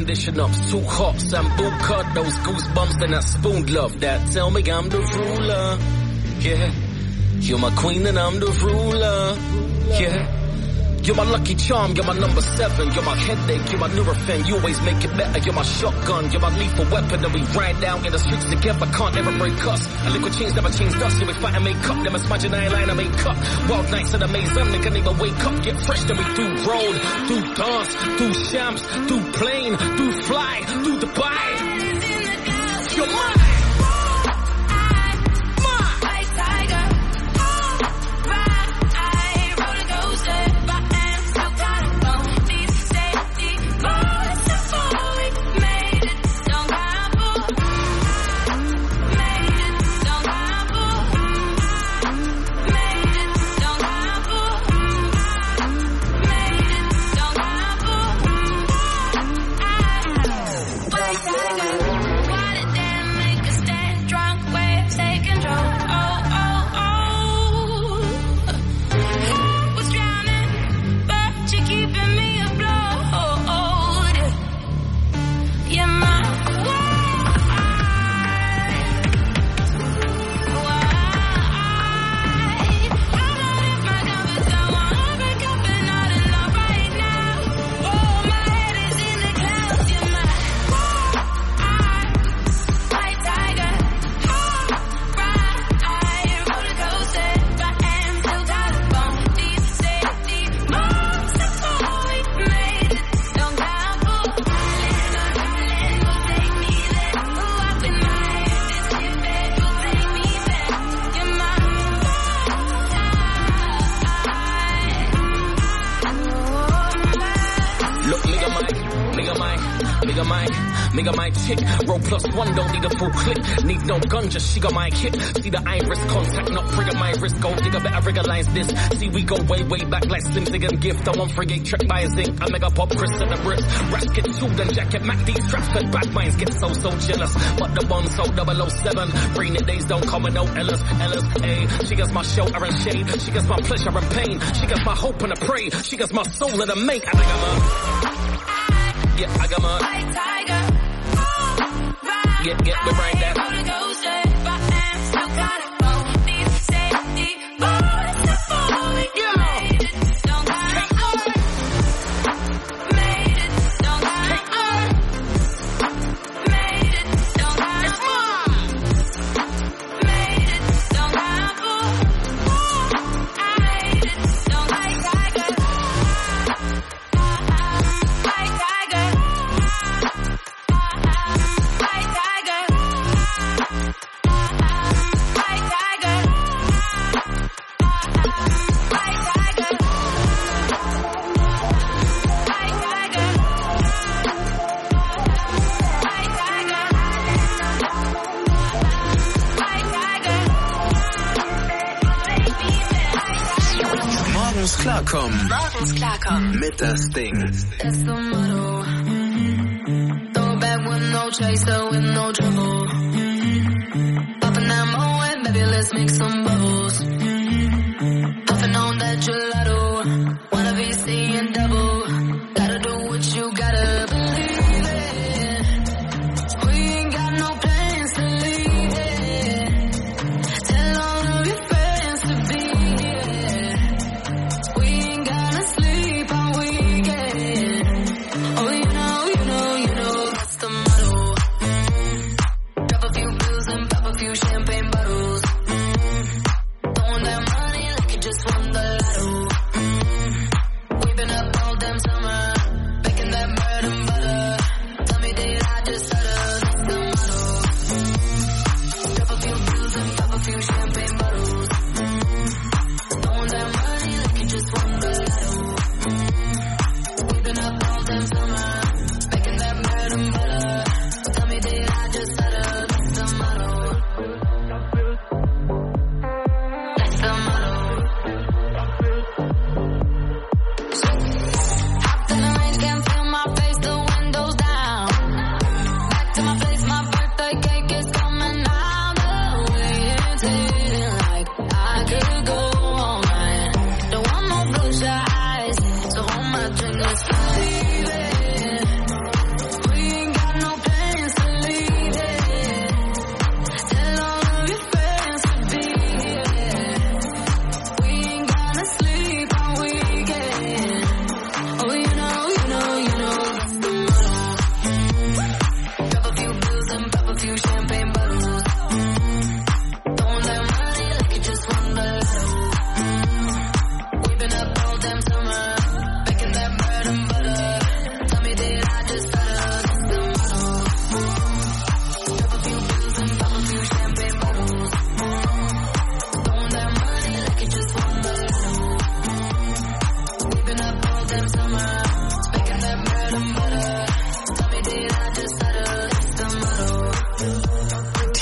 condition up, too hot, sambuca, those goosebumps, then I spoon love that. Tell me I'm the ruler, yeah. You're my queen and I'm the ruler, yeah. You're my lucky charm, you're my number 7. You're my headache, you're my Nurofen. You always make it better, you're my shotgun. You're my lethal weapon, and we ride down in the streets together. Can't never break us. A liquid change never change us. So we fight and make up, them a smudge and eyeliner make up. Wild nights in the maze, they can even wake up. Get fresh, then we do road, do dance, do shams, do plane, do fly, do Dubai. You're mine. Nigga my chick, roll +1, don't need a full clip. Need no gun, just she got my hip. See the iris contact, not trigger my wrist. Gold digger, better realize this. See we go way, way back like Slim Zig Gift. I want frigate trick by a zinc. I mega pop Chris at the Brits. Raps get chewed and jacket Mac these traps. And bad minds get so jealous. But the one so 007. Brain it days don't come with no Ellis, A. She gets my shelter and shade. She gets my pleasure and pain. She gets my hope and a prey. She gets my soul and a mate. I think I'm a... Yeah, I got my... White tiger. Get me right there. Morgens klarkommen mit das Ding. That's the motto. Throw back with no chaser, with no trouble. Popping that moe, baby, let's make some bubbles. Puffing on that gelato. Wanna be seeing double. Gotta do what you gotta believe it. We ain't got no plans to leave it. Tell all of your friends to be here. We ain't gonna sleep all weekend. Oh, you know, that's the motto. Drop a few pills and pop a few champagne bottles. Throwing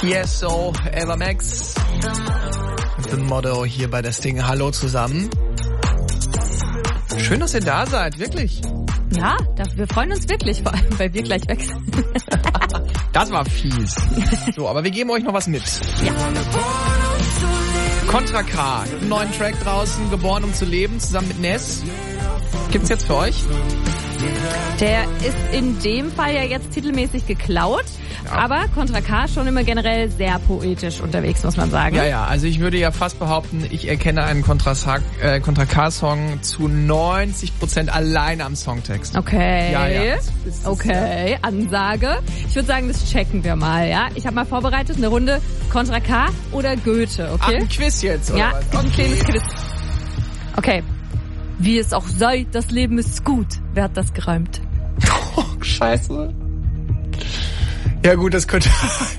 Tiesto, Ava Max. The Motto hier bei das Ding. Hallo zusammen. Schön, dass ihr da seid, wirklich. Ja, wir freuen uns wirklich, vor allem, weil wir gleich weg sind. Das war fies. So, aber wir geben euch noch was mit. Ja. Contra K, einen neuen Track draußen, Geboren um zu leben, zusammen mit Ness. Gibt's jetzt für euch? Der ist in dem Fall ja jetzt titelmäßig geklaut, ja. Aber Contra K schon immer generell sehr poetisch unterwegs, muss man sagen. Ja, also ich würde ja fast behaupten, ich erkenne einen Contra K-Song zu 90% allein am Songtext. Okay, ja. Okay, Ansage. Ich würde sagen, das checken wir mal, ja. Ich habe mal vorbereitet, eine Runde Contra K oder Goethe, okay? Ach, ein Quiz jetzt, oder ja, was? ein kleines Quiz. Okay. Wie es auch sei, das Leben ist gut. Wer hat das geräumt? Oh, scheiße. Ja gut, das könnte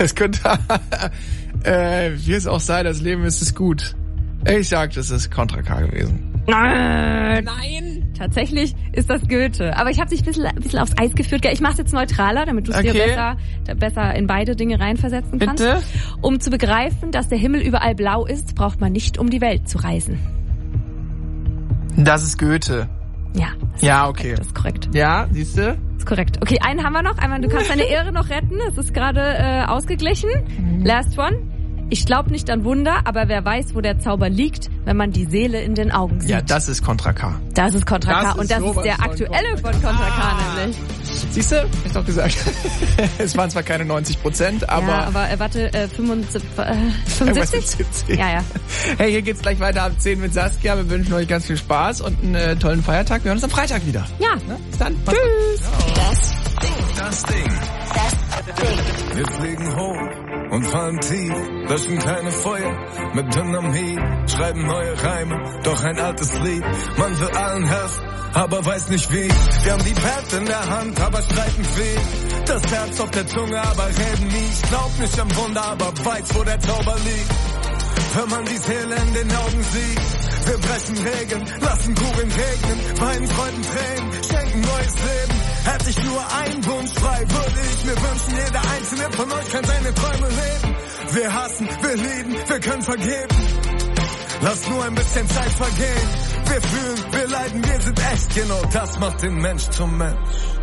wie es auch sei, das Leben ist es gut. Ich sag, das ist Contra K gewesen. Nein! Tatsächlich ist das Goethe. Aber ich habe dich ein bisschen aufs Eis geführt. Ich mach's jetzt neutraler, damit du es dir besser in beide Dinge reinversetzen kannst. Bitte? Um zu begreifen, dass der Himmel überall blau ist, braucht man nicht um die Welt zu reisen. Das ist Goethe. Ja, okay. Das ist korrekt. Ja, siehst du? Ist korrekt. Okay, einen haben wir noch. Einmal, du kannst deine Ehre noch retten. Es ist gerade ausgeglichen. Last one. Ich glaube nicht an Wunder, aber wer weiß, wo der Zauber liegt, wenn man die Seele in den Augen sieht. Ja, das ist Contra K. Das ist Contra K und das ist der aktuelle von Contra K nämlich. Siehst du? Hab ich doch gesagt. Es waren zwar keine 90%, aber... Ja, aber warte, 75? Ja. Hey, hier geht's gleich weiter ab 10 mit Saskia. Wir wünschen euch ganz viel Spaß und einen tollen Feiertag. Wir hören uns am Freitag wieder. Ja. Bis dann. Tschüss. Das Ding. Wir fliegen hoch und fallen tief, löschen keine Feuer mit Dynamit, schreiben neue Reime, doch ein altes Lied. Man will allen helfen, aber weiß nicht wie. Wir haben die Welt in der Hand, aber streiten viel. Das Herz auf der Zunge, aber reden nie. Ich glaub nicht am Wunder, aber weiß, wo der Zauber liegt. Wenn man die Seele in den Augen sieht. Wir brechen Regeln, lassen Kugeln regnen, weinen Freuden Tränen, schenken neues Leben. Hätte ich nur einen Wunsch frei, würde ich mir wünschen, jeder einzelne von euch kann seine Träume leben. Wir hassen, wir lieben, wir können vergeben. Lass nur ein bisschen Zeit vergehen. Wir fühlen, wir leiden, wir sind echt. Genau das macht den Mensch zum Mensch.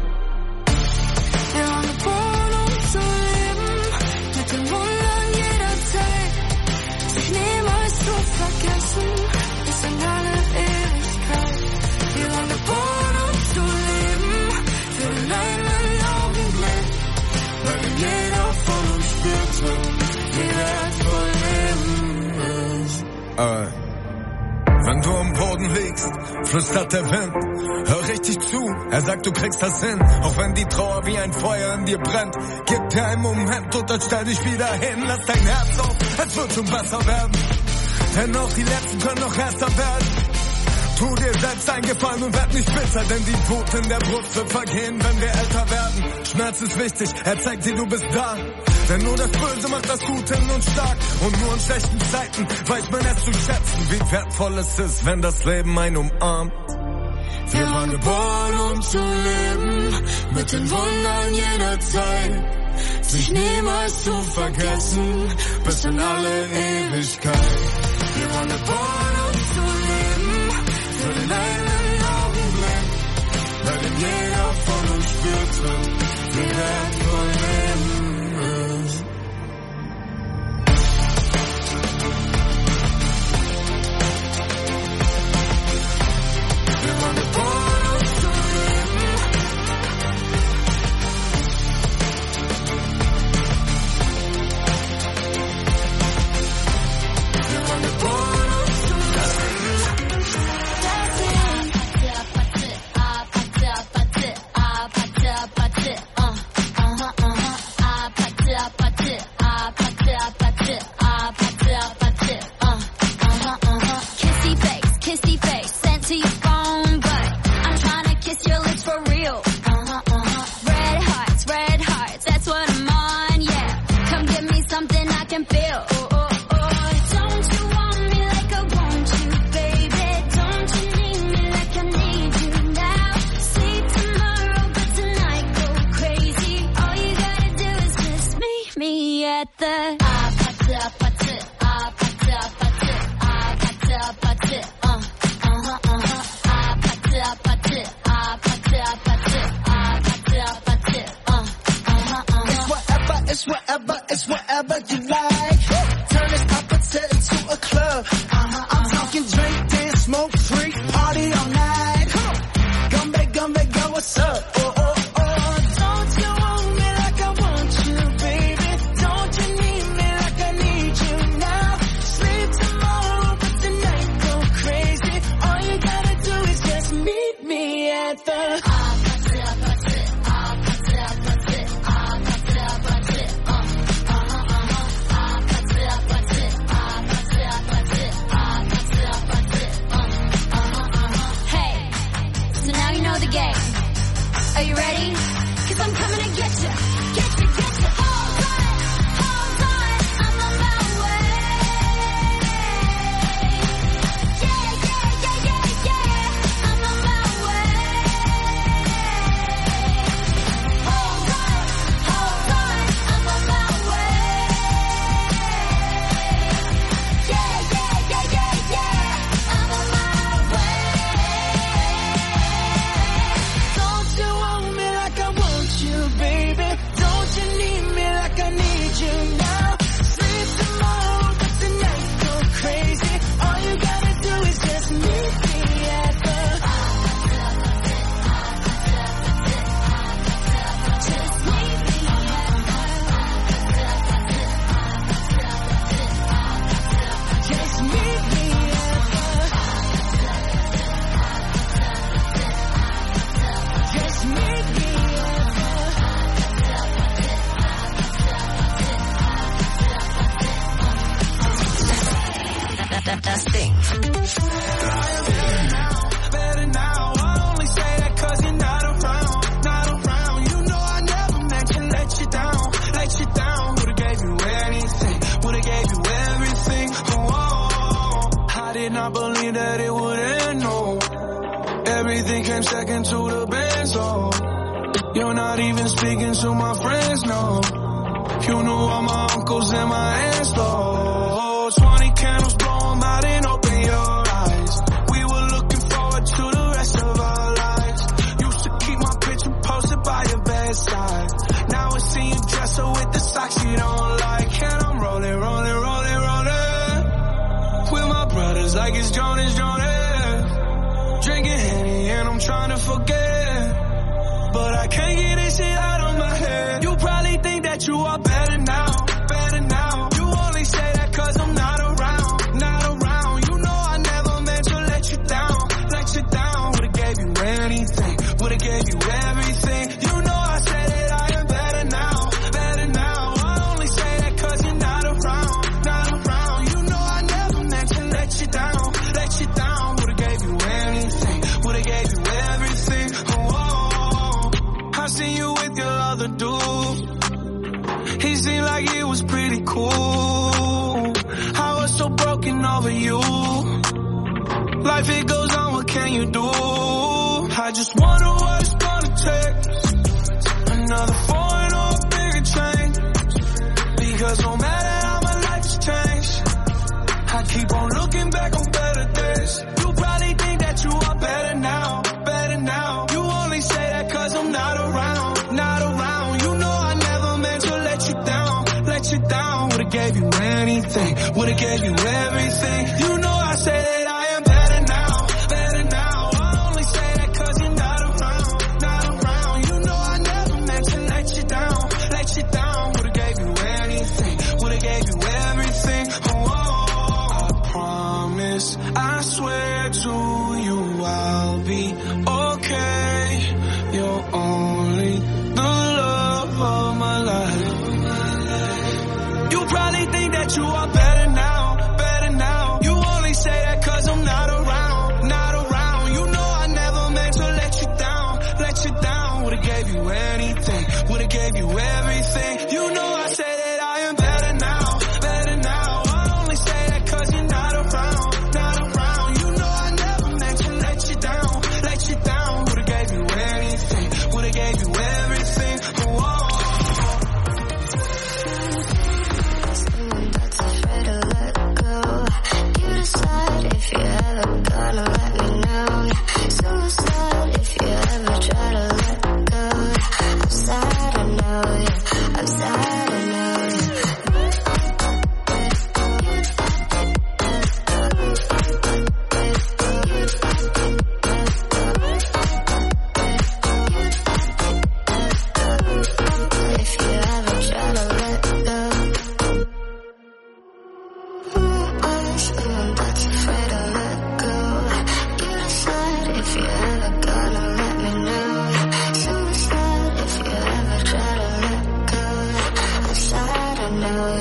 Wir haben geboren, um zu leben, mit den Wundern jederzeit. Sich niemals zu vergessen, bis in alle Ewigkeit. Wir waren geboren, um zu leben, für den einen Augenblick, weil jeder von uns spürte, wie wertvoll Leben ist. Wenn du am Boden liegst, flüstert der Wind. Hör richtig zu, er sagt, du kriegst das hin. Auch wenn die Trauer wie ein Feuer in dir brennt. Gib dir einen Moment und dann stell dich wieder hin. Lass dein Herz auf, es wird schon besser werden. Denn auch die Letzten können noch erster werden. Tu dir selbst einen Gefallen und werd nicht bitter, denn die Wut in der Brust wird vergehen, wenn wir älter werden. Schmerz ist wichtig, er zeigt dir, du bist da. Denn nur das Böse macht das Gute in uns stark. Und nur in schlechten Zeiten weiß man es zu schätzen, wie wertvoll es ist, wenn das Leben einen umarmt. Wir waren geboren, um zu leben, mit den Wundern jederzeit. Sich niemals zu vergessen, bis in alle Ewigkeit. Wir waren geboren, um zu leben, für den einen Augenblick, weil denn jeder von uns spürte, wie wertvoll Leben ist. Wir waren geboren, um zu leben. Wir waren geboren, um zu Kissy face, sent to your phone, but I'm trying to kiss your lips for real. Red hearts, that's what I'm on, yeah. Come give me something I can feel. Don't you want me like I want you, baby? Don't you need me like I need you now? See tomorrow, but tonight go crazy. All you gotta do is just meet me at the whatever you like. Turn this opposite into a club. I'm talking drink, dance, smoke, freak, party all night. Come back, go, what's up? Oh, oh, oh. Don't you want me like I want you, baby? Don't you need me like I need you now? Sleep tomorrow, but tonight go crazy. All you gotta do is just meet me at the Are you ready? 'Cause I'm coming to get you. Get you, get you. Hold on, I'm on my way. Yeah, yeah, yeah, yeah, yeah. I'm on my way. Hold on, I'm on my way. Yeah, yeah, yeah, yeah, yeah. I'm on my way. Don't you want me like I want you, baby? Don't you need me like I need you now? Sleep tomorrow, but tonight go crazy. All you gotta do is just meet me at the just meet me at the just meet me at the just meet me. Das Ding. Better now, I only say that 'cause you're not around, not around. You know I never meant to let you down, let you down. Would've gave you anything, would've gave you everything. Oh, I did not believe that it would end, no. Everything came second to the best, oh. You're not even speaking to my friends, no. You knew all my uncles and my aunts, though. 20 candles, blow 'em out and open your eyes. We were looking forward to the rest of our lives. Used to keep my picture posted by your bedside. Now I see you dresser with the socks you don't like. And I'm rolling, rolling, rolling, rolling with my brothers like it's Jonas, Jonas. Drinking Henny and I'm trying to forget, but I can't get this shit out of my head. You probably think that you are better now, better now. You only say that 'cause I'm not around, not around. You know I never meant to let you down, let you down. Would've gave you anything, would've gave you everything. You know I said that I am better now, better now. I only say that 'cause you're not around, not around. You know I never meant to let you down, let you down. Would've gave you anything, would've gave you everything. Oh, I seen you with your other dude. He seemed like he was pretty cool. I was so broken over you. Life it goes on, what can you do? I just wonder what it's gonna take. Another foreign or a bigger change. Because no matter how my life has changed, I keep on looking back on better days. You probably think that you are better now, better now. You only say that 'cause I'm not around, not around. You know I never meant to let you down, let you down. Would've gave you anything, would've gave you everything. You know I say that I am better now, better now. I only say that 'cause you're not around, not around. You know I never meant to let you down, let you down. Would've gave you anything, would've gave you everything. Oh, I promise, I swear to you I'll be okay. You're only the love of my life. You probably think that you are better now, better now. You only say that 'cause I'm not around, not around. You know I never meant to let you down, let you down. Would've gave you anything, would've gave you everything. You know I say that I am better now, better now. I only say that 'cause you're not around, not around. You know I never meant to let you down, let you down. Would've gave you anything, would've gave you everything. Oh,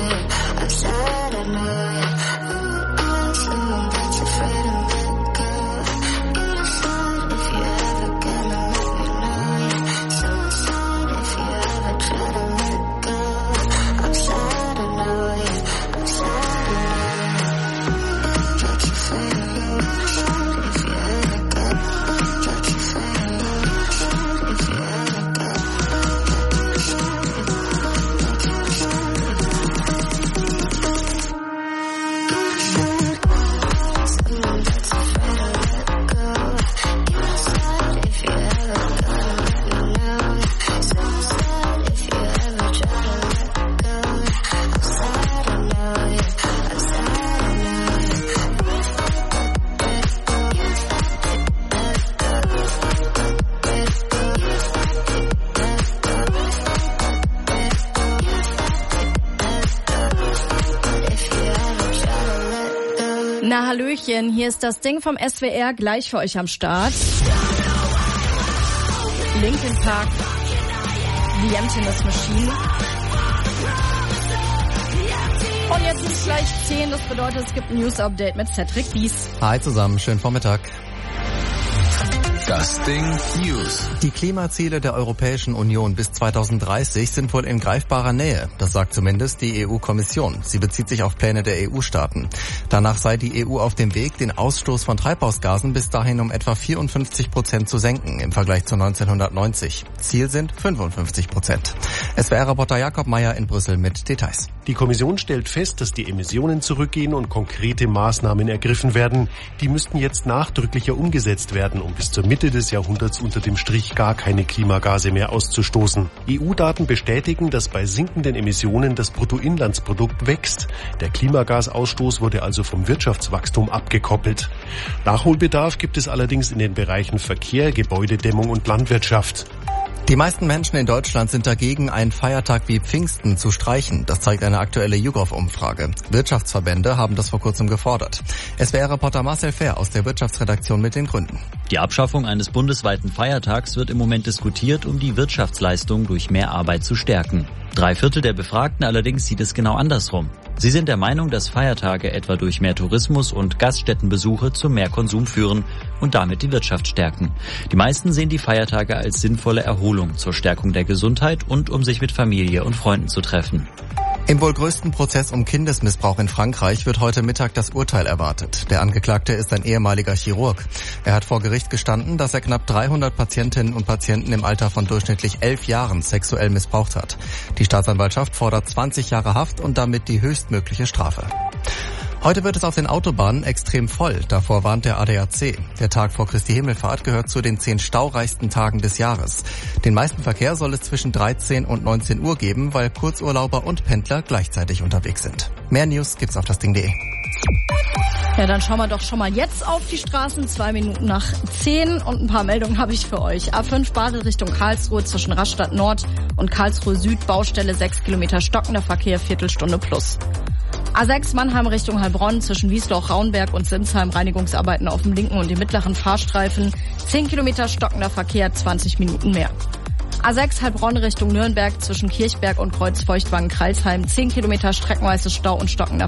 Na hallöchen, hier ist das Ding vom SWR gleich für euch am Start. Linkin Park, The Emptiness Machine. Und jetzt ist gleich 10, das bedeutet, es gibt ein News-Update mit Cedric Bies. Hi zusammen, schönen Vormittag. Das Ding News. Die Klimaziele der Europäischen Union bis 2030 sind wohl in greifbarer Nähe. Das sagt zumindest die EU-Kommission. Sie bezieht sich auf Pläne der EU-Staaten. Danach sei die EU auf dem Weg, den Ausstoß von Treibhausgasen bis dahin um etwa 54% zu senken im Vergleich zu 1990. Ziel sind 55%. SWR-Reporter Jakob Meyer in Brüssel mit Details. Die Kommission stellt fest, dass die Emissionen zurückgehen und konkrete Maßnahmen ergriffen werden. Die müssten jetzt nachdrücklicher umgesetzt werden, um bis zur Mitte des Jahrhunderts unter dem Strich gar keine Klimagase mehr auszustoßen. EU-Daten bestätigen, dass bei sinkenden Emissionen das Bruttoinlandsprodukt wächst. Der Klimagasausstoß wurde also vom Wirtschaftswachstum abgekoppelt. Nachholbedarf gibt es allerdings in den Bereichen Verkehr, Gebäudedämmung und Landwirtschaft. Die meisten Menschen in Deutschland sind dagegen, einen Feiertag wie Pfingsten zu streichen. Das zeigt eine aktuelle YouGov-Umfrage. Wirtschaftsverbände haben das vor kurzem gefordert. SWR-Reporter Marcel Fehr aus der Wirtschaftsredaktion mit den Gründen. Die Abschaffung eines bundesweiten Feiertags wird im Moment diskutiert, um die Wirtschaftsleistung durch mehr Arbeit zu stärken. 3/4 der Befragten allerdings sieht es genau andersrum. Sie sind der Meinung, dass Feiertage etwa durch mehr Tourismus und Gaststättenbesuche zu mehr Konsum führen und damit die Wirtschaft stärken. Die meisten sehen die Feiertage als sinnvolle Erholung zur Stärkung der Gesundheit und um sich mit Familie und Freunden zu treffen. Im wohl größten Prozess um Kindesmissbrauch in Frankreich wird heute Mittag das Urteil erwartet. Der Angeklagte ist ein ehemaliger Chirurg. Er hat vor Gericht gestanden, dass er knapp 300 Patientinnen und Patienten im Alter von durchschnittlich 11 Jahren sexuell missbraucht hat. Die Staatsanwaltschaft fordert 20 Jahre Haft und damit die höchstmögliche Strafe. Heute wird es auf den Autobahnen extrem voll. Davor warnt der ADAC. Der Tag vor Christi Himmelfahrt gehört zu den 10 staureichsten Tagen des Jahres. Den meisten Verkehr soll es zwischen 13 und 19 Uhr geben, weil Kurzurlauber und Pendler gleichzeitig unterwegs sind. Mehr News gibt's auf dasding.de. Ja, dann schauen wir doch schon mal jetzt auf die Straßen. 2 Minuten nach 10 und ein paar Meldungen habe ich für euch. A5 Basel Richtung Karlsruhe zwischen Rastatt Nord und Karlsruhe Süd. Baustelle 6 Kilometer stockender Verkehr, Viertelstunde plus. A6 Mannheim Richtung Heilbronn zwischen Wiesloch-Raunberg und Simsheim. Reinigungsarbeiten auf dem linken und dem mittleren Fahrstreifen. 10 Kilometer stockender Verkehr, 20 Minuten mehr. A6 Heilbronn Richtung Nürnberg zwischen Kirchberg und Kreuzfeuchtwangen-Kreilsheim. 10 Kilometer streckenweise Stau und stockender